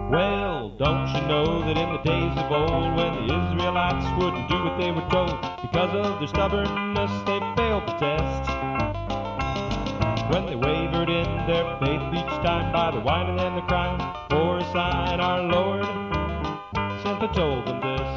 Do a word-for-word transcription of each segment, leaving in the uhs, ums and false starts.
Well, don't you know that in the days of old, when the Israelites wouldn't do what they were told, because of their stubbornness they failed the test. When they wavered in their faith each time by the whining and the crying for a sign, our Lord simply told them this: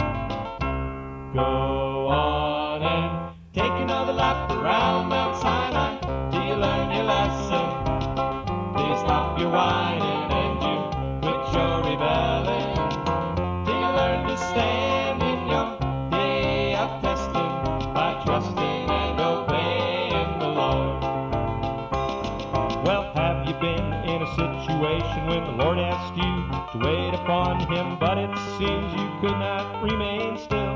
go on and take another lap around Mount Sinai till you learn your lesson. Till you stop your whining and you quit your rebelling. Till you learn to stand in your day of testing by trusting and obeying the Lord. Well, have you been in a situation when the Lord asked you to wait upon Him, but it seems you could not remain still?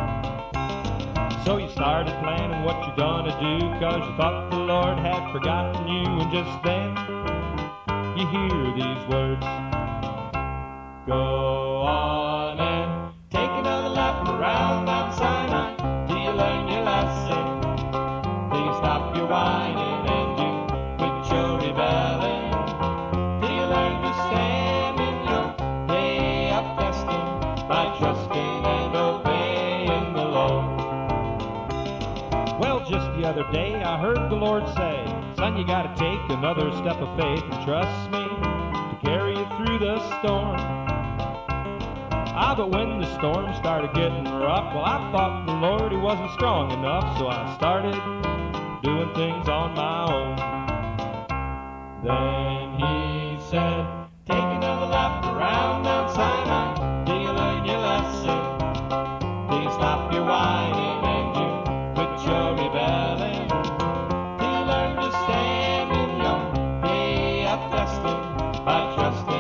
So you started planning what you're gonna do, cause you thought the Lord had forgotten you, and just then you hear these words: go on and take another lap around Mount Sinai till you learn your lesson. Till you stop your whining and you quit your rebelling. Till you learn to stand in your day of testing by trusting and obeying the Lord. Well, just the other day I heard the Lord say, son, you gotta take another step of faith and trust me to carry you through the storm. Ah, but when the storm started getting rough, well, I thought the Lord, He wasn't strong enough, so I started doing things on my own. Then He said, take another lap around Mount Sinai till you learn your lesson. Till you stop your whining and you quit your rebelling. Till you learn to stand in your day of testing by trusting